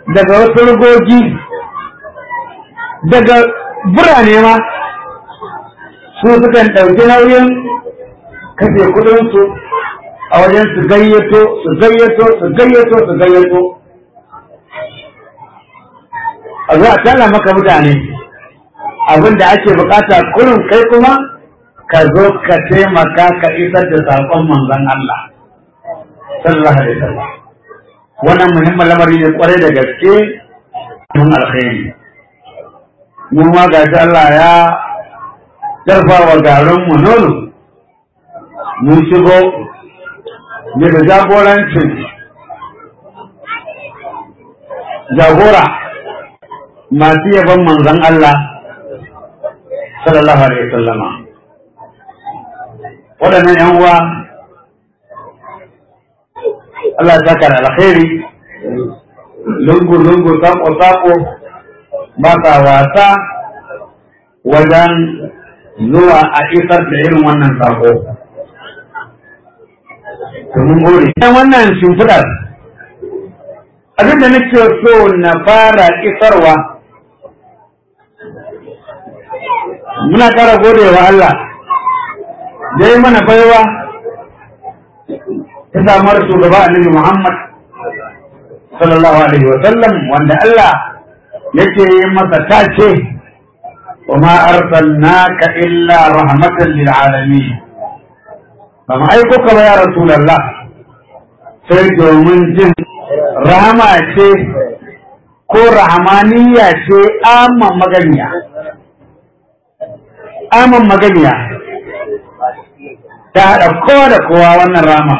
daga wasu rugogi daga birane ma su sukan ɗauki nauyin kashe kuɗinsu a wajen su gayyato a zo a talla maka mutane abin da ake bukata kullum kai kuma ka zo ka taimaka ka isar da saƙon manzon Allah sallallahu alaihi wasallam. Wannan muhimmin lamari ne kwarai da gaske mun alkhairi. Mu ma gashi Allah ya jarfa wa garin mu nono mun shigo ne da jagorancin jagora masu yaban manzon Allah sallallahu alaihi wasallama. Waɗannan ‘yan uwa Allah ya saka da alkhairi, lungu-lungu, sako-sako ba sa wasa wajen zuwa a isar da irin wannan sako. Domin gode. Idan wannan shimfiɗar abin da nake so na fara isarwa, muna ƙara gode wa Allah da yi mana baiwa ta samar shugaba annabi Muhammad sallallahu alaihi wa sallam, wanda Allah yake yi masa tace wa ma arsalnaka illa rahmatan lil alamin. Ba mu aiko ka ba ya Rasulullah sai domin jin rahama ce ko rahmaniya ce amman maganiya ta haɗa kowa da kowa. Wannan rama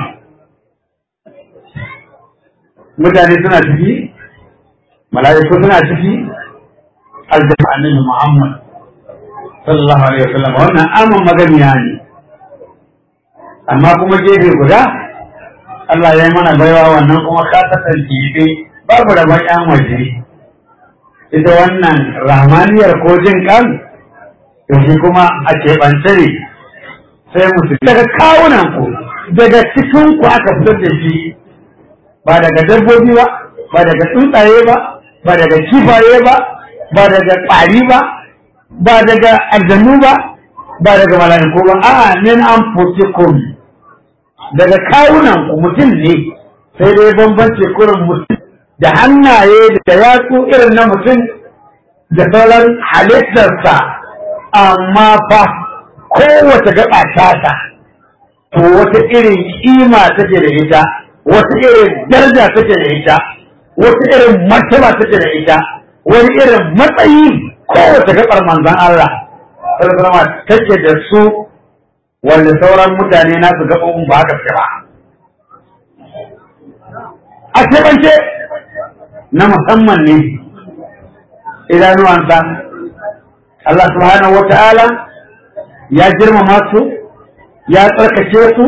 mutane suna ciki, mala'iku suna ciki, aljanna annabi Muhammad sallallahu alaihi wasallam. Wannan amman maganiya ne, amma kuma gefe guda Allah ya yi mana baiwa wannan kuma kasatan gefe babu da baƙyan waje. Ita wannan rahmaniyar ko jin kan yanzu kuma a keɓance ne sai musu daga kawunan ku, daga cikin ku aka fitar da shi, ba daga dabbobi ba, ba daga tsuntsaye ba, ba daga kifaye ba, ba daga ƙwari ba, ba daga aljanu ba, ba daga mala'iku ba, a'a min anfusikum, daga kawunan ku. Mutum ne sai dai bambance kurin mutum da hannaye da yatsu irin na mutum da sauran halittarsa, amma fa kowace gaba tasa to wata irin kima take da ita, wata irin daraja take da ita, wata irin martaba take da ita, wani irin matsayi kowace gabar manzon Allah sallallahu alaihi take da su, wanda sauran mutane nasu gaɓoɓin ba haka ce ba. A keɓance na musamman ne idanuwansa Allah subhanahu wa ta'ala ya girmama su, ya tsarkake su,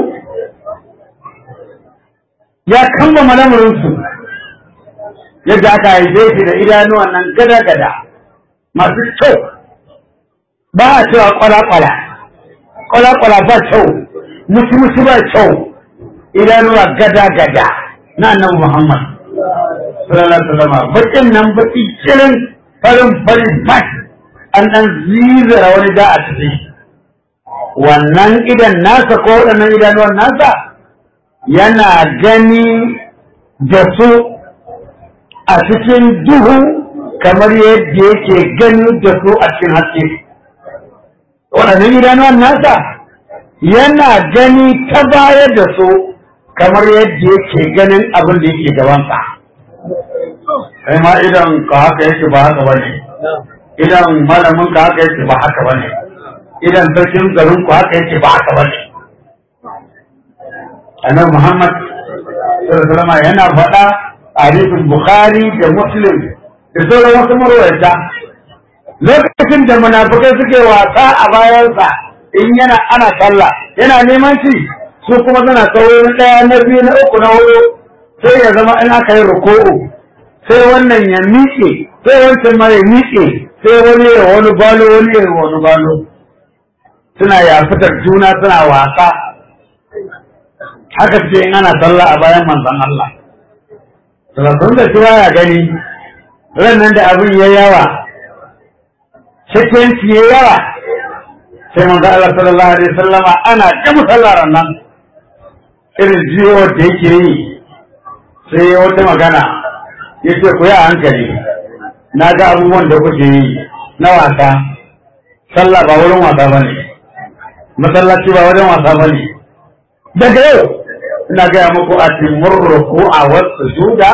ya kambama lamarinsu, yadda aka haife shi da idanuwan nan gada-gada masu kyau, ba a cewa kwala-kwala, kwala-kwala ba kyau, musu-musu ba kyau, idanuwa gada-gada na annabi Muhammad sallallahu alaihi wasallam. Bakin nan baki kirin farin bat an ɗan zizara wani da a ciki. Wannan idan nasa ko waɗannan idanuwan nasa yana gani da su a cikin duhu kamar yadda yake gani da su a cikin haske. Waɗannan idanuwan nasa yana gani ta baya da su kamar yadda yake ganin abin da yake gabansa. Kai ma idan ka haka yake ba haka bane, idan malamin ka haka yake ba haka bane, idan sarkin garin ku haka yake ba haka bane. Annabi Muhammad sallallahu alaihi wasallam yana faɗa a hadisin Bukhari da Muslim da sauran wasu marwayata, lokacin da munafikai suke wasa a bayansa in yana ana sallah yana neman shi, su kuma suna kawo na ɗaya na biyu na uku na huɗu, sai ya zama in aka yi ruku'u sai wannan ya miƙe sai wancan ma ya miƙe, sai wani ya wani balo wani ya wani balo, suna yafitar juna suna wasa. Haka ce in ana sallah a bayan manzon Allah sallallahu da shi ya gani rannan da abin ya yawa shakiyanci ya yawa sai manzo Allah sallallahu alaihi wasallama ana ta musallaran nan irin jiyo da yake yi sai ya wata magana yace ku yi hankali na ga abubuwan da kuke yi na wasa sallah ba wurin wasa bane masallaci ba wajen wasa bane daga yau ina gaya muku atimur ruku'a was sujuda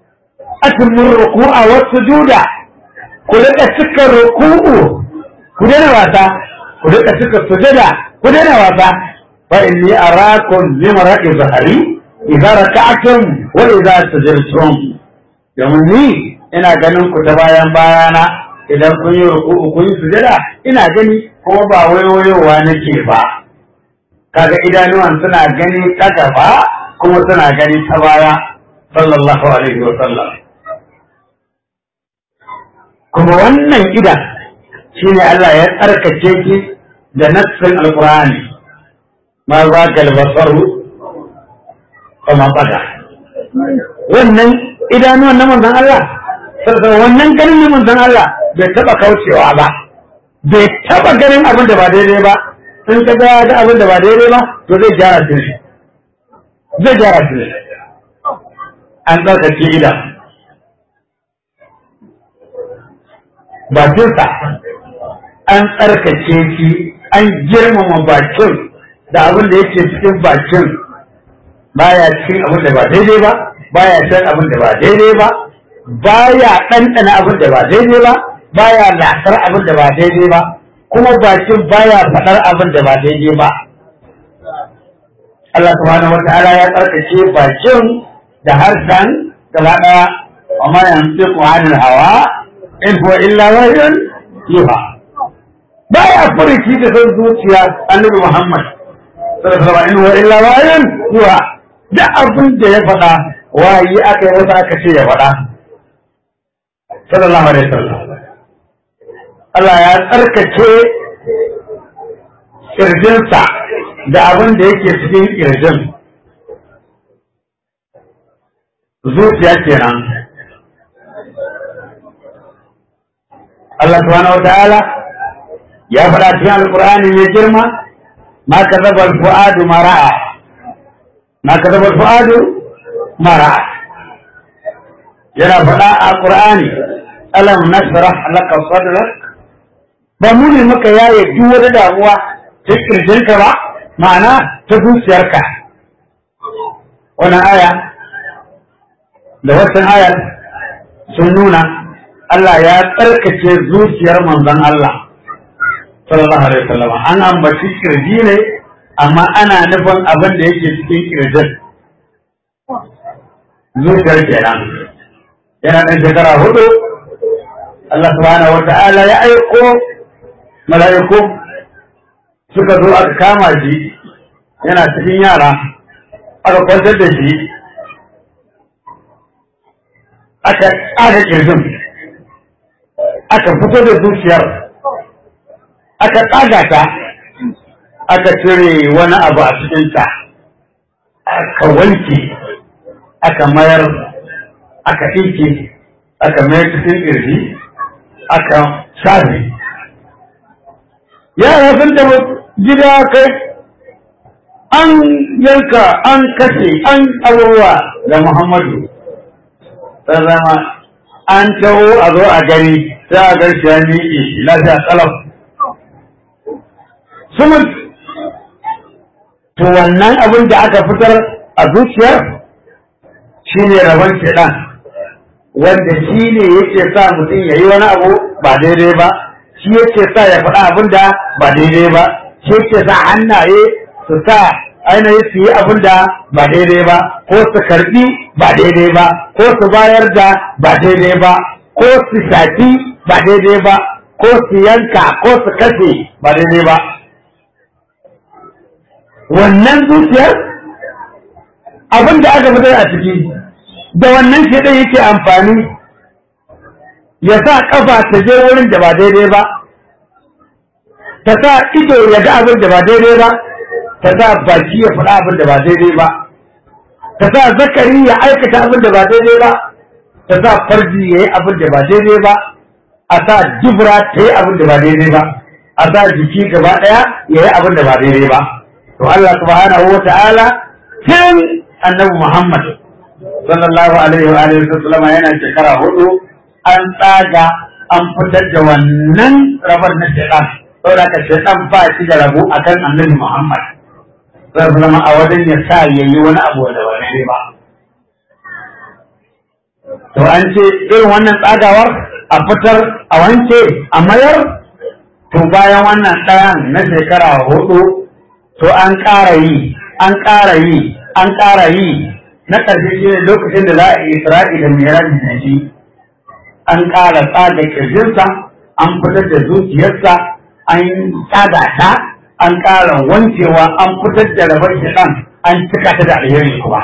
ku rika cika ruku'u ku daina wasa ku rika cika sujada ku daina wasa fa inni arakum limra'i zahari idza raka'tum wa idza sajadtum domin ni ina ganin ku ta bayan bayana idan kun yi ruku'u kun yi sujada ina gani kuma ba wayoyowa nake ba kaga idanuwan suna gani ta gaba kuma suna gani ta baya sallallahu alaihi wa sallam kuma wannan idan shine Allah ya tsarkake ki da nassin alqur'ani ma za galbasaru kuma bada wannan idanuwan na manzon Allah sai wannan ganin na manzon Allah bai taba kaucewa ba bai taba ganin abin da ba daidai ba in ka ga abin da ba daidai ba to zai gyara shi an tsarkake idan bakinsa an tsarkake shi an girmama bakin da abin da yake cikin bakin baya cikin abin da ba daidai ba baya shan abin da ba daidai ba baya ɗanɗana abin da ba daidai ba baya lasar abin da ba daidai ba kuma bakin baya faɗar abin da ba daidai ba Allah subhanahu wata'ala ya tsarkake bakin da harshen gaba ɗaya wa ma yantiqu 'anil hawa in huwa illa wahyun yuha baya furiki da san zuciya annabi Muhammad sallallahu alaihi wasallam in huwa illa wahyun yuha da abin da ya faɗa wayi aka yi wata aka ce ya faɗa sallallahu alaihi wasallam Allah ya tsarkake kirjinsa da abin da yake cikin kirjin zuciya kenan Allah subhanahu wa ta'ala ya faɗa cikin alqur'ani mai girma ma kadaba al-fuadu ma ra'a ma kadaba al-fuadu ma ra'a yana faɗa a qur'ani alam nashrah laka sadrak ba mu ne maka yaye duk wata damuwa ta kirjinka ba ma'ana ta zuciyarka wannan aya da wannan ayar sun nuna Allah ya tsarkake zuciyar manzon Allah sallallahu alaihi wasallam an ambaci kirji ne amma ana nufin abin da yake cikin kirjin zuciyar kenan yana ɗan shekara 4 Allah subhanahu wa ta'ala ya aiko mala'iku suka zo aka kama shi yana cikin yara aka kwantar da shi aka ƙara ƙirjin aka fito da zuciyar aka ƙaga ta aka cire wani abu a cikinta aka wanke aka mayar aka ɗinke aka mayar cikin ƙirji aka shafe yara sun tafi gida kai an yanka an kashe an abubuwa da Muhammadu zama an taho a zo a gani sai a garshi ya miƙe lafiya tsalaf sumun to wannan abin da aka fitar a zuciyar shi ne rabon shaɗan wanda shi ne yake sa mutum ya yi wani abu ba daidai ba shi yake sa ya faɗa abin da ba daidai ba shi yake sa hannaye su sa ainihin su yi abin da ba daidai ba ko su karbi ba daidai ba ko su bayar da ba daidai ba ko su shafi ba daidai ba ko su yanka ko su kashe ba daidai ba wannan zuciyar abin da aka fitar a ciki da wannan shaidan yake amfani ya sa kafa ta je wurin da ba daidai ba ta sa ido ya ga abin da ba daidai ba ta sa baki ya faɗa abin da ba daidai ba ta sa zakari ya aikata abin da ba daidai ba ta sa farji ya yi abin da ba daidai ba, a sa dubura ta yi abin da ba daidai ba, a sa jiki gaba ɗaya ya yi abin da ba daidai ba. To Allah subhanahu wa ta'ala tun annabi Muhammad sallallahu alaihi wa alihi wasallam yana shekara 4 an tsaga an fitar da wannan rabar na shaitan. Saboda ka shaitan ba shi da rabu akan annabi Muhammad sallallahu alaihi wasallam a wajen ya sa yayi wani abu da ba daidai ba. To an ce irin wannan tsagawar a fitar a wanke a mayar, to bayan wannan ɗayan na shekara 4 to an ƙara yi an ƙara yi an ƙara yi na ƙarshe shi ne lokacin da za a yi Isra'i da Mi'raj da shi an ƙara tsaga ƙirjinsa an fitar da zuciyarsa an tsaga ta an ƙara wankewa an fitar da rabar shaɗan an cika ta da alheri kuma.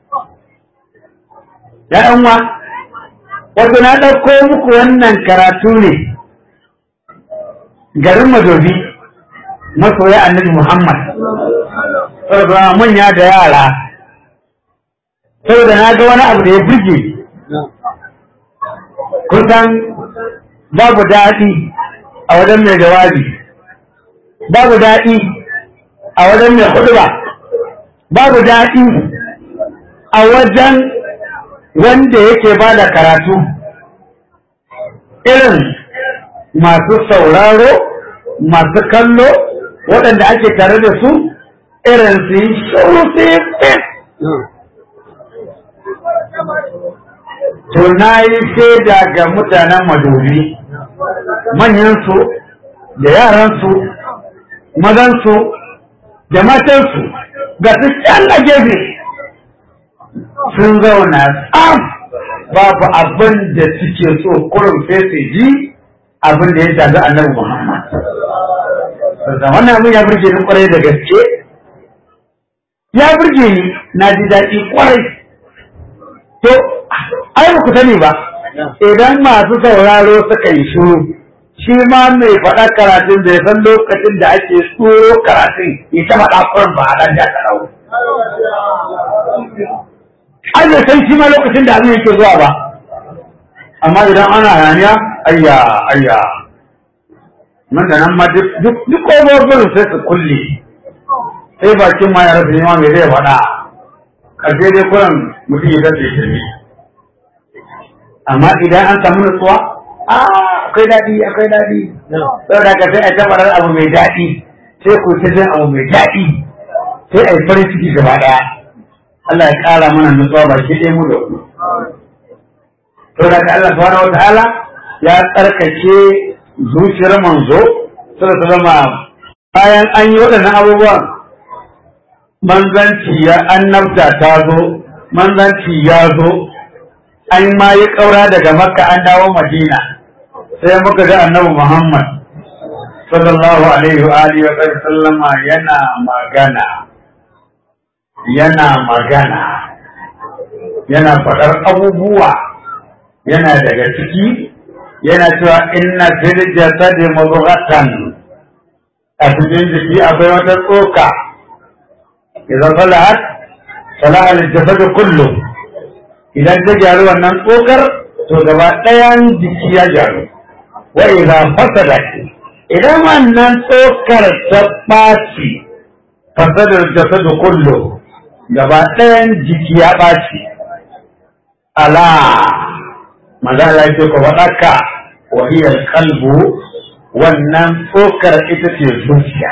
‘Ya'yan wa, wato na ɗauko muku wannan karatu ne garin Madobi masoya annabi Muhammad, saboda manya da yara, saboda na ga wani abu da ya burge. Kusan babu daɗi a wajen mai jawabi, babu daɗi a wajen mai huɗuba, babu daɗi a wajen wanda yake ba da karatu irin masu sauraro, masu kallo, waɗanda ake tare da su irin su yi shuru su yi fit. To na yi shaida ga mutanen Madobi, manyansu da yaransu, mazansu da matansu, ga su can a gefe sun zauna tsam, babu abin da suke so kurum sai su ji abin da ya shafi annabi Muhammad. Wannan abin ya burge ni kwarai da gaske, ya burge ni, na ji daɗi kwarai. To, ai ba ku sani ba, idan masu sauraro suka yi shuru, shi ma mai faɗa karatun bai san lokacin da ake tsoro karatun ya ta faɗa kurin ba a ɗan da ka ɗau. Ai bai san shi ma lokacin da abin yake zuwa ba, amma idan ana hayaniya ayya nan da nan ma duk ƙofofin sai su kulle, sai bakin ma ya rasa nema mai zai faɗa, ƙarshe dai kuran mutum ya tace shirme. Amma idan an samu nutsuwa, akwai daɗi, saboda ka sai a tabbatar abu mai daɗi, sai ku ta jin abu mai daɗi, sai a yi farin ciki gaba ɗaya. Allah ya ƙara mana nutsuwa ba shi ɗaya mu da ku. Saboda ka Allah subhanahu wa ta'ala ya tsarkake zuciyar manzo sai ta zama bayan an yi waɗannan abubuwan manzanci ya annabta ta zo, manzanci ya zo, an ma yi ƙaura daga Makka an dawo Madina, sai muka ga annabi Muhammad sallallahu alaihi wa alihi wa sallama yana magana yana faɗar abubuwa, yana daga ciki yana cewa inna fil jasadi mudghatan, a cikin jiki akwai wata tsoka, idan salahat salaha al-jasad kullu, idan ta gyaru wannan tsokar to gaba ɗayan jiki ya gyaru. Wa idan fasadat, idan wannan tsokar ta ɓaci, fasadar jasad kullu, gaba ɗayan jiki ya ɓaci. Ala maza Allah ce ku faɗaka wahiyar kalbu, wannan tsokar ita ce zuciya.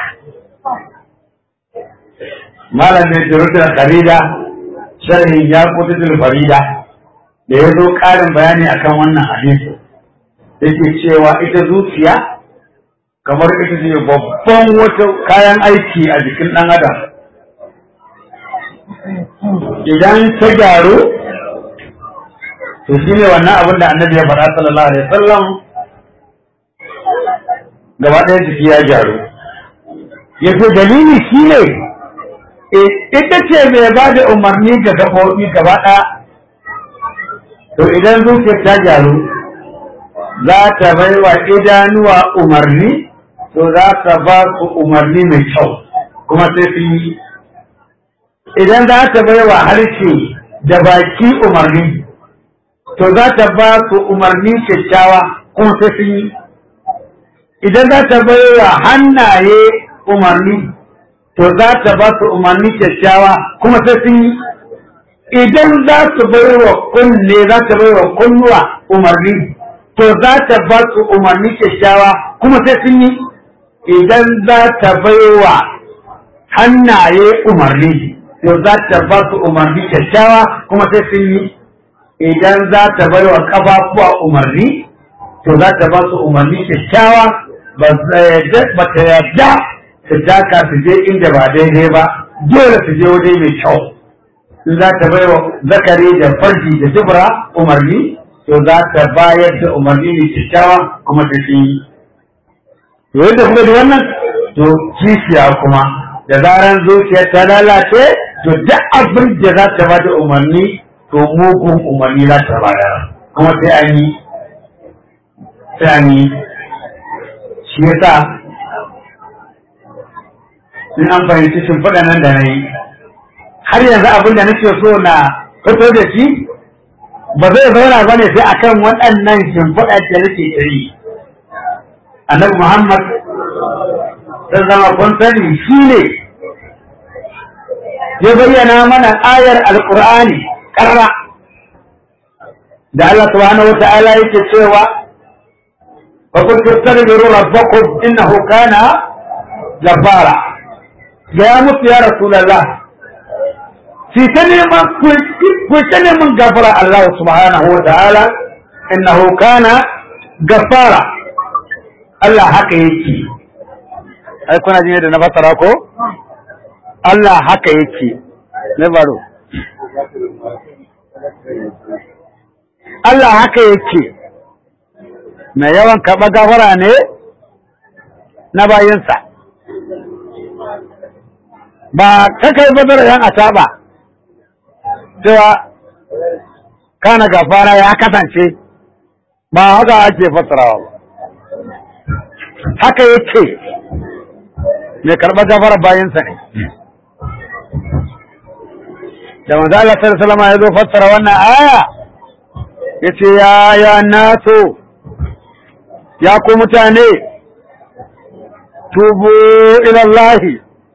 Malam mai turutun Farida, sharhin ya kututul Farida, da ya zo ƙarin bayani akan wannan hadisi, yake cewa ita zuciya kamar ita ce babban wata kayan aiki a jikin ɗan adam. Idan ta gyaru, to shi ne wannan abin da annabi ya faɗa sallallahu alaihi wasallam, gaba ɗaya jiki ya gyaru. Ya ce dalili shi ne ita ce mai ba da umarni ga gaɓoɓi gaba ɗaya. To idan zuciyar ta gyaru, za ta bai wa idanuwa umarni, to za ta ba su umarni mai kyau kuma sai su yi. Idan za ta bai wa harshe da baki umarni, to za ta ba su umarni kyakkyawa kuma sai sun yi. Idan za ta bai wa hannaye umarni to za ta ba su umarni kyakkyawa kuma sai sun yi. Idan za su bai wa kunne za ta bai wa kunnuwa umarni to za ta ba su umarni kyakkyawa kuma sai sun yi. Idan za ta bai wa hannaye umarni to za ta ba su umarni kyakkyawa kuma sai sun yi. Idan za ta bai wa ƙafafuwa umarni to za ta ba su umarni kyakkyawa ba ta yadda su taka su je inda ba daidai ba, dole su je waje mai kyau. In za ta bai wa zakari da farji da dubura umarni to za ta bayar da umarni mai kyakkyawa kuma ta sun yi. To yadda kuma da wannan to kishiya kuma da zaran zuciyar ta lalace to duk abin da za ta ba da umarni to mugun umarni za ta bayar kuma sai an yi. Shi yasa in an fahimci shimfiɗa nan da na yi har yanzu abin da nake so na fito da shi ba zai zauna ba ne sai akan waɗannan shimfiɗa da nake yi. Annabi Muhammad ta zama kun sani shi ne ya bayyana mana ayar alƙur'ani ƙarra da Allah subhanahu wa ta'ala yake cewa فقلت استغفروا ربكم انه كان غفارا. يا مت يا رسول الله في سنة من غفر الله سبحانه وتعالى انه كان غفارا. الله haka yake. Ai kuna jin yadda na fassara ko? Allah haka yake. Ne baro. Allah haka yake. Mai yawan karɓar gafara ne na bayinsa, ba kakai bazara yan asaba cewa kana gafara ya kasance, ba haka ake fassarawa ba. Haka yake mai karɓar gafara bayinsa ne. Da manzo Allah sallallahu alaihi wasallam ya zo fassara wannan aya yace ya naso ya ku mutane tubu ilallahi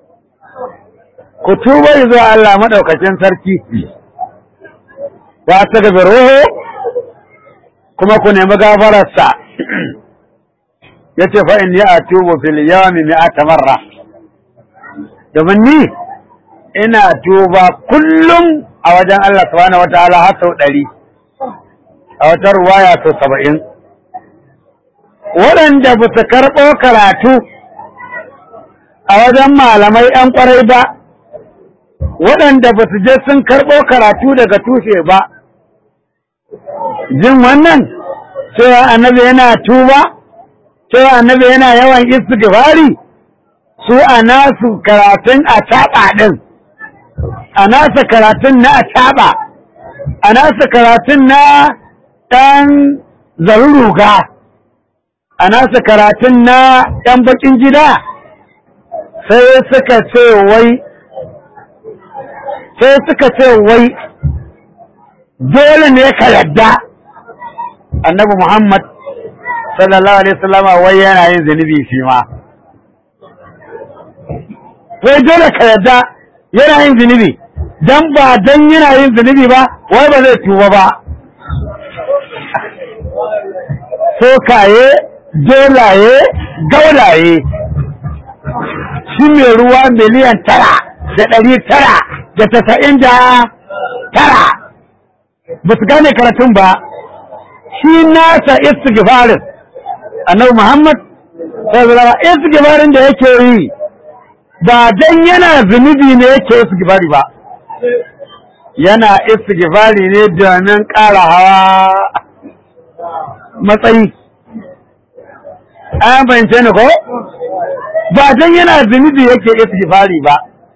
ku tuba zuwa Allah madaukakin sarki wa tagfiruhu kuma ku nemi gafararsa. yace fa inni atubu fil yawmi 100 marra, domin ni ina tuba kullum a wajen Allah subhanahu wataala har sau 100, a wata ruwaya sau 70. Waɗanda ba su karɓo karatu a wajen malamai ‘yan ƙwarai ba, waɗanda ba su je sun karɓo karatu daga tushe ba, jin wannan cewa annabi yana tuba, cewa annabi yana yawan istighfari, su a nasu karatun a taɓa ɗin, a nasa karatun na a taɓa, a nasa karatun na ɗan zaruruga, a nasa karatun na ‘yan bakin gida, sai suka ce wai dole ne ka yadda annabi Muhammad sallallahu alaihi wasallam wai yana yin zunubi shi ma. Wai dole ka yadda yana yin zunubi, dan ba dan yana yin zunubi ba wai ba zai tuba ba. Sokaye, dolaye, gaulaye, shi mai ruwa miliyan 9,999 ba su gane karatun ba. Shi nasa istighfarin annabi Muhammad sallallahu alaihi wasallam istighfarin da yake yi ba dan yana zunubi ne yake istighfari ba, yana istighfari ne domin ƙara hawa matsayi. An fahimce ni ko? Ba dan yana zunubi yake istighfari ba.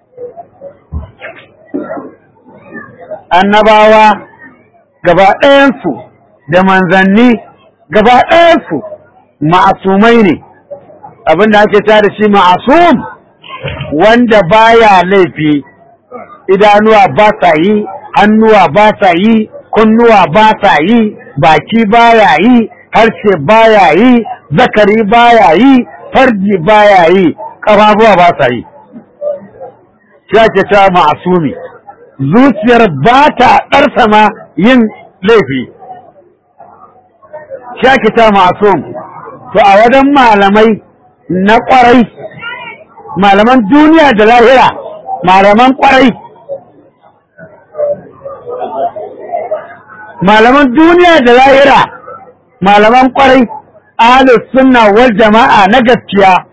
Annabawa gaba ɗayansu da manzanni gaba ɗayansu ma'asumai ne, abinda ake ta da shi ma'asum wanda baya laifi, idanuwa ba sa yi, hannuwa ba sa yi, kunnuwa ba sa yi, baki baya yi, harshe baya yi, zakari baya yi, farji baya yi, ƙafafuwa ba sa yi. Shi ake cewa ma'asumi, zuciyar ba ta ɗarsama yin laifi. Shi ake cewa ma'asum. To a wajen malamai na ƙwarai, malaman duniya da lahira, malaman ƙwarai, malaman duniya da lahira, malaman ƙwarai, ahlus sunna wal jama'a na gaskiya,